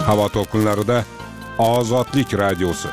Havo to'lqinlarida Ozodlik radiosi.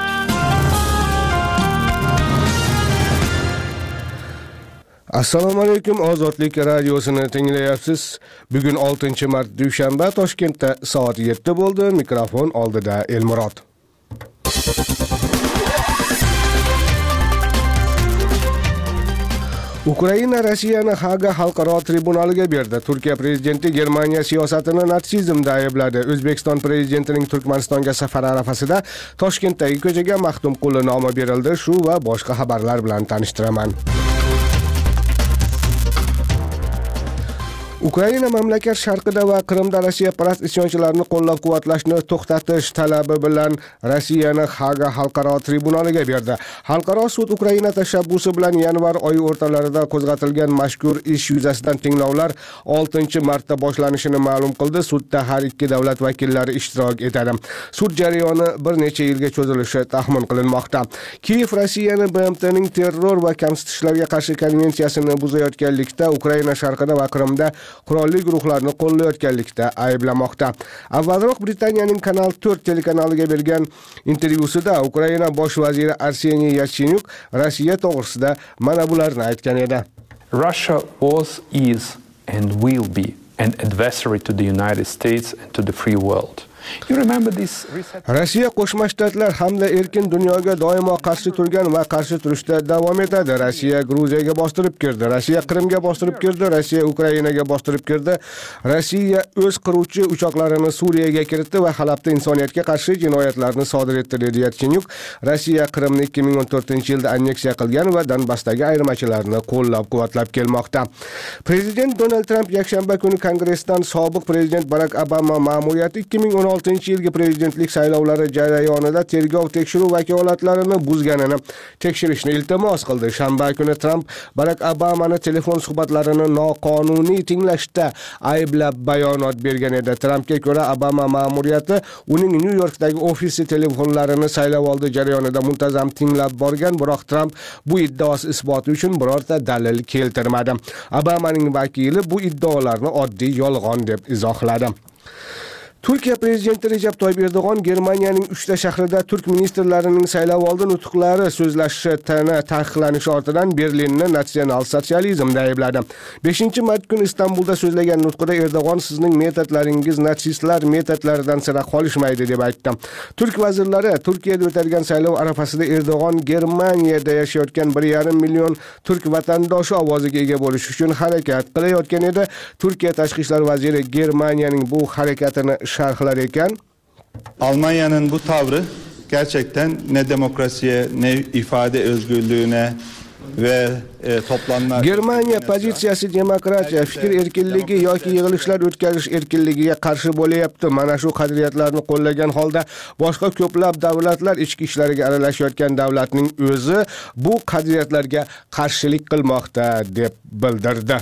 Assalomu alaykum, Ozodlik radiosini tinglayapsiz. Bugun 6-mart dushanba, Toshkentda soat 7 bo'ldi. Mikrofon oldida Elmurod. Ukraina Rossiyani Haga xalqaro tribunaliga berdi. Turkiya prezidenti Germaniya siyosatini natsizmda aybladi. O'zbekiston prezidentining Turkmanistonga safari arafasida Toshkentdagi ko'chaga Maxtumquli nomi berildi. Shu va boshqa xabarlar bilan tanishtiraman. Ukraina mamlakat sharqida va Qrimda Rossiya parast isyonchilarini qo'llab-quvvatlashni to'xtatish talabi bilan Rossiyani Haga xalqaro tribunaliga berdi. Xalqaro sud Ukraina tashabbusi bilan yanvar oyi o'rtalarida qo'zg'atilgan mazkur ish yuzasidan tinglovlar 6-martda boshlanishini ma'lum qildi. Sudda har ikki davlat vakillari ishtirok etadi. Sud jarayoni bir necha yilga cho'zilishi taxmin qilinmoqda. Kiyev Rossiyani BMTning terror va kamsitishlarga qarshi konvensiyasini buzayotganlikda, Ukraina sharqida va Qrimda qurolli guruhlarni qo'llayotganlikda ayblamoqda. Avvalroq Britaniyaning Kanal 4 telekanaliga bergan intervyusida Ukraina bosh vaziri Arseniy Yatsenyuk Rossiya to'g'risida mana bularni aytgan edi. Russia was, is and will be an adversary to the United States and to the free world. You remember this Rossiya Qo'shma Shtatlar hamda erkin dunyoga doimo qarshi turgan va qarshi turishda davom etadi. Rossiya Gruziyaga bostirib kirdi, Rossiya Qrimga bostirib kirdi, Rossiya Ukrainaga bostirib kirdi. Rossiya o'z qiruvchi uchoqlarini Suriyaga kiritdi va Halabda insoniyatga qarshi jinoyatlarni sodir etdi, dedi Yatsenyuk. Rossiya Qrimni 2014-yilda anneksiya qilgan va Donbassdagi ayirmachilarni qo'llab-quvvatlab kelmoqda. Prezident Donald Trump yakshanba kuni Kongressdan sobiq prezident Barack Obama ma'muriyati 2016-yilgi prezidentlik saylovlari jarayonida tergov tekshiruv vakolatlarini buzganini tekshirishni iltimos qildi. Shanba kuni Trump Barack Obamani telefon suhbatlarini noqonuniy tinglashda ayblab bayonot bergan edi. Trumpga ko'ra, Obama ma'muriyati uning New Yorkdagi ofisi telefonlarini saylovoldi jarayonida muntazam tinglab borgan, biroq Trump bu iddaosi isboti uchun birorta dalil keltirmadi. Obamaning vakili bu iddaolarni oddiy yolg'on deb izohladi. Turkiya prezidenti Recep Tayyip Erdo'g'on Germaniyaning 3 ta shahrida turk ministrlarining saylovoldi nutqlari so'zlashi taqiqlanishi ortidan Berlinni natsional sotsializmda aybladi. 5-mart kuni Istanbulda so'zlagan nutqida Erdo'g'on sizning metodlaringiz natsistlar metodlaridan sira qolishmaydi deb aytdi. Turk vazirlari Turkiyada o'tadigan saylov arafasida Erdo'g'on Germaniyada yashayotgan 1,5 million turk vatandoshi ovoziga ega bo'lish uchun harakat qilayotgan edi. Turkiya tashqi ishlar vaziri Germaniyaning bu harakatini şarkılar ekan. Almanya'nın bu tavrı gerçekten ne demokrasiye ne ifade özgürlüğüne ve toplanma Germaniya pozitsiyasi demokratiya, fikr erkinligi yoki yig'ilishlar o'tkazish erkinligiga qarshi bo'layapti. Mana shu qadriyatlarni qo'llagan holda boshqa ko'plab davlatlar ichki ishlariga aralashayotgan davlatning o'zi bu qadriyatlarga qarshilik qilmoqda deb bildirdi.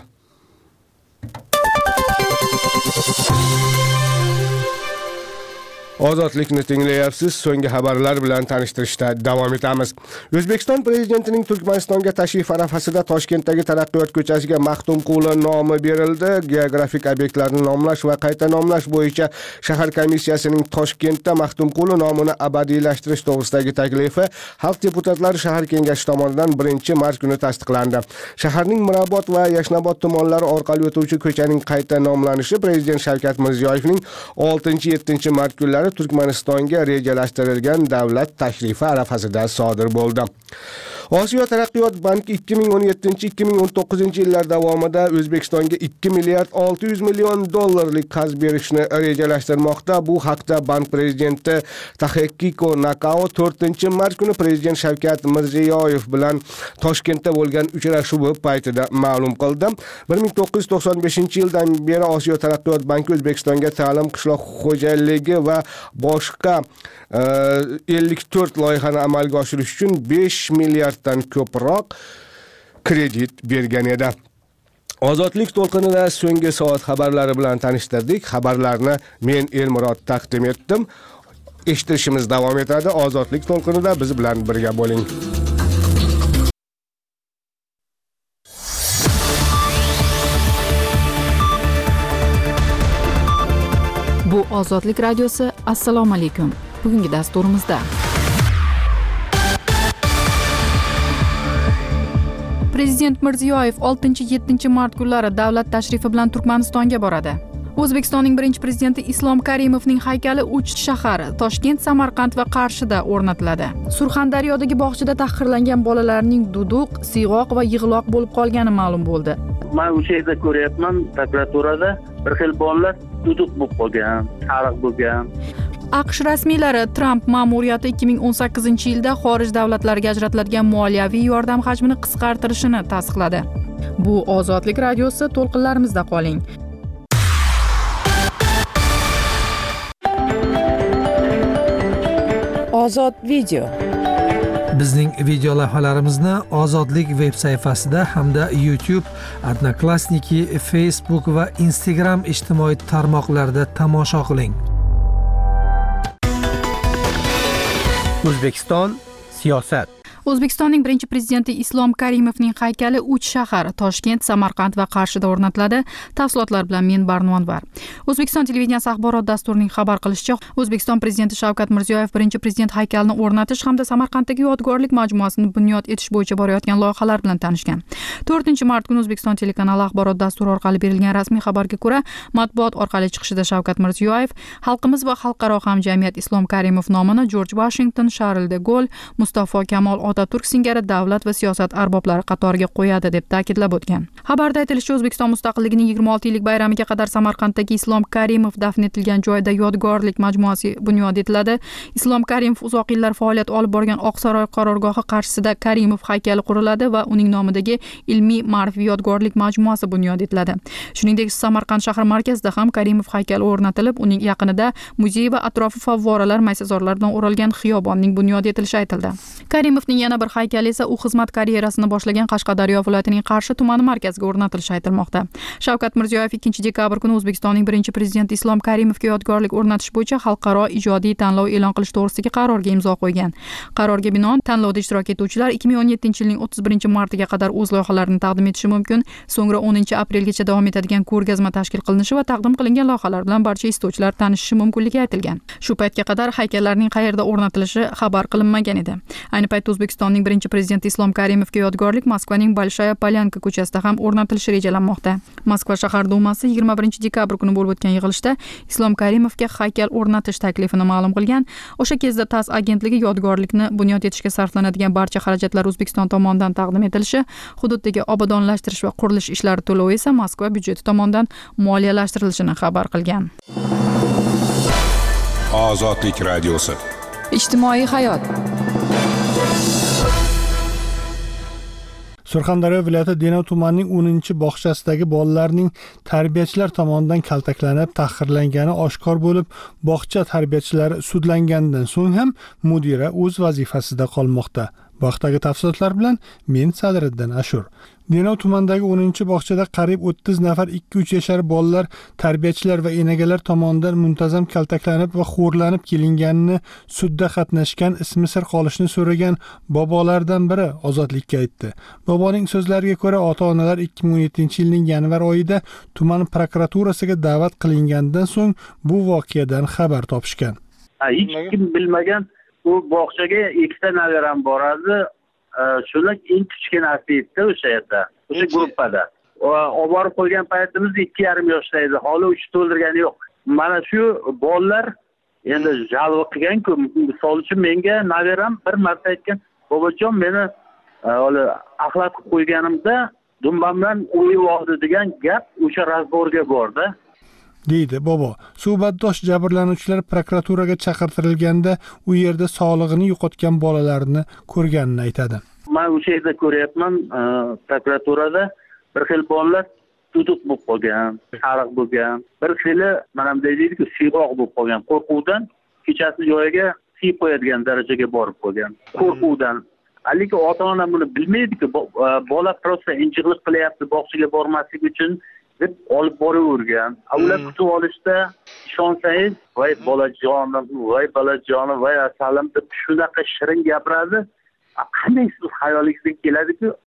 Ozodlikni tinglayapsiz. So'nggi xabarlar bilan tanishtirishda davom etamiz. O'zbekiston prezidentining Turkmanistonga tashrif arafasida Toshkentdagi Taraqqiyot ko'chasiga Maxtumquli nomi berildi. Geografik obyektlarni nomlash va qayta nomlash bo'yicha shahar komissiyasining Toshkentda Maxtumquli nomini abadiylashtirish to'g'risidagi taklifi xalq deputatlari shahar kengashi tomonidan 1-mart kuni tasdiqlandi. Shaharning Mirobod va Yashnobod tumanlari orqali o'tuvchi ko'chaning qayta nomlanishi prezident Shavkat Mirziyoyevning 6-7-mart kunlari Turkmanistonga rejalashtirilgan davlat tashrifi arafasida sodir bo'ldi. Osiyo taraqqiyot banki 2017-2019 yillar davomida O'zbekistonga 2 milliard 600 million dollarlik qarz berishni rejalashtirmoqda. Bu haqda bank prezidenti Tahekiko Nakao 4-mart kuni prezident Shavkat Mirziyoyev bilan Toshkentda bo'lgan uchrashuvi paytida ma'lum qildi. 1995-yildan beri Osiyo taraqqiyot banki O'zbekistonga ta'lim, qishloq xo'jaligi va boshqa 54 loyihani amalga oshirish uchun 5 milliarddan ko'proq kredit bergan edi. Ozodlik to'lqinida so'nggi soat xabarlari bilan tanishtirdik. Xabarlarni men Elmurod taqdim etdim. Eshitishimiz davom etadi. Ozodlik to'lqinida biz bilan birga bo'ling. Bu Ozodlik radiosi, assalomu alaykum. Bugungi dasturimizda Prezident Mirziyoyev 6-7 mart kunlari davlat tashrifi bilan Turkmanistonga boradi. O'zbekistonning birinchi prezidenti Islom Karimovning haykali 3 shahar Toshkent, Samarqand va Qarshida o'rnatiladi. Surxondaryodagi bog'chada tahqirlangan bolalarning duduq, siyg'oq va yig'loq bo'lib qolgani ma'lum bo'ldi. Men o'sha yerda ko'ryapman, prokuraturada bir xil bolalar duduq bo'lib qolgan, tariq bo'lgan. AQSh rasmiylari Tramp ma'muriyati 2018-yilda xorij davlatlariga ajratiladigan moliyaviy yordam hajmini qisqartirishini tasdiqladi. Bu Ozodlik radiosi, to'lqinlarimizda qoling. Ozod video. Bizning video lavhalarimizni Ozodlik veb sayfasida hamda YouTube, Odnoklassniki, Facebook va Instagram ijtimoiy tarmoqlarida tomosha qiling. O'zbekiston siyosat. O'zbekistonning birinchi prezidenti Islom Karimovning haykali 3 shahar Toshkent, Samarqand va Qarshida o'rnatiladi. Tafsilotlar bilan men Barnonvar. O'zbekiston televideniyasi axborot dasturining xabar qilishicha, O'zbekiston prezidenti Shavkat Mirziyoyev birinchi prezident haykalini o'rnatish hamda Samarqanddagi yodgorlik majmuasini bunyod etish bo'yicha borayotgan loyihalar bilan tanishgan. 4-mart kuni O'zbekiston telekanali axborot dasturi orqali berilgan rasmiy xabarga ko'ra, matbuot orqali chiqishida Shavkat Mirziyoyev xalqimiz va xalqaro hamjamiyat Islom Karimov nomini Jorj Vashington, Charles de Gaulle, Mustafa Kamol Otaturk singari davlat va siyosat arboblari qatoriga qo'yadi deb ta'kidlab o'tgan. Xabarda aytilishicha, O'zbekiston mustaqilligining 26-yillik bayramiga qadar Samarqanddagi Islom Karimov dafn etilgan joyda yodgorlik majmuasi bunyod etiladi. Islom Karimov uzoq yillar faoliyat olib borgan Oqsaroy qarorgohi qarshisida Karimov haykali quriladi va uning nomidagi ilmiy ma'rifiy yodgorlik majmuasi bunyod etiladi. Shuningdek, Samarqand shahar markazida ham Karimov haykali o'rnatilib, uning yaqinida muzey va atrofi favvoralar, maysazorlar bilan o'ralgan xiyobonning bunyod etilishi aytildi. Karimovning yana bir haykali esa u xizmat karyerasini boshlagan Qashqadaryo viloyatining Qarshi tumani markaziga o'rnatilishi aytilmoqda. Shavkat Mirziyoyev 2-dekabr kuni O'zbekistonning birinchi prezidenti Islom Karimovga yodgorlik o'rnatish bo'yicha xalqaro ijodiy tanlov e'lon qilish to'g'risidagi qarorga imzo qo'ygan. Qarorga binoan tanlovda ishtirok etuvchilar 2017-yilning 31-martiga qadar o'z loyihalarini taqdim etishi mumkin. So'ngra 10-aprelgacha davom etadigan ko'rgazma tashkil qilinishi va taqdim qilingan loyihalar bilan barcha istovchilar tanishishi mumkinligi aytilgan. Shu paytga qadar haykallarning qayerda o'rnatilishi xabar qilinmagan edi. Ayni paytda O'zbekistonning birinchi prezidenti Islom Karimovga yodgorlik Moskvaning Bolshaya Polyanka ko'chasida ham o'rnatilishi rejalanmoqda. Moskva shahar dumasi 21-dekabr kuni bo'lib o'tgan yig'ilishda Islom Karimovga haykal o'rnatish taklifini ma'lum qilgan. O'sha kezda TASS agentligi yodgorlikni bunyod etishga sarflanadigan barcha xarajatlar O'zbekiston tomonidan taqdim etilishi, hududdagi obodonlashtirish va qurilish ishlari to'lovi esa Moskva byudjeti tomonidan moliyalashtirilishini xabar qilgan. Ozodlik radiosi. Ijtimoiy hayot. Surxondaryo viloyati Denov tumanining 10-bog'chasidagi bolalarning tarbiyachilar tomonidan kaltaklanib, tahqirlangani oshkor bo'lib, bog'cha tarbiyachilari sudlangandan so'ng ham mudira o'z vazifasida qolmoqda. Bu haqdagi tafsilotlar bilan men Sadriddin Ashur. Denov tumanidagi 10-bog'chada qariyb 30 nafar 2-3 yashar bolalar tarbiyachilar va enagalar tomonidan muntazam kaltaklanib va xo'rlanib kelinganini sudda qatnashgan, ismi sir qolishni so'ragan bobolardan biri Ozodlikka aytdi. Boboning so'zlariga ko'ra, ota-onalar 2017-yilning yanvar oyida tuman prokuraturasiga da'vat qilingandan so'ng bu voqeadan xabar topishgan. Hech kim bilmagan, u bog'chaga 2 ta nagaram boradi. Shular eng kichkinasi edi o'sha yerda, o'sha gruppada. Olib borib qo'ygan paytimiz 2,5 yoshda edi. Hali 3 to'ldirgani yo'q. Mana shu bolalar endi jalb qilgan-ku, misol uchun menga nagaram bir marta aytgan, "Bobojon, meni axlat qilib qo'yganimda dumbamdan o'yib oldi" degan gap o'sha razborga bordi. deydi bobo. Suhbatdosh jabrlanuvchilar prokuraturaga chaqirtirilganda u yerda sog'lig'ini yo'qotgan bolalarni ko'rganini aytadi. Men o'sha yerda ko'ryapman, prokuraturada bir xil bolalar duduq bo'lib qolgan, tariq bo'lgan, bir xili mana bunday deydi-ku, siyg'oq bo'lib qolgan, qo'rquvdan kechasi joyiga siyib qo'yadigan darajaga borib qolgan, qo'rquvdan. Lekin ota-ona buni bilmaydi-ku, bola prosta injiqlik qilyapti bog'chaga bormaslik uchun deb olib boravergan. Ular kutib olishda ishonsangiz, voy bolajonim, voy asalim deb shunaqa shirin gapiradi. Qanday siz xayolingizga keladi-ku,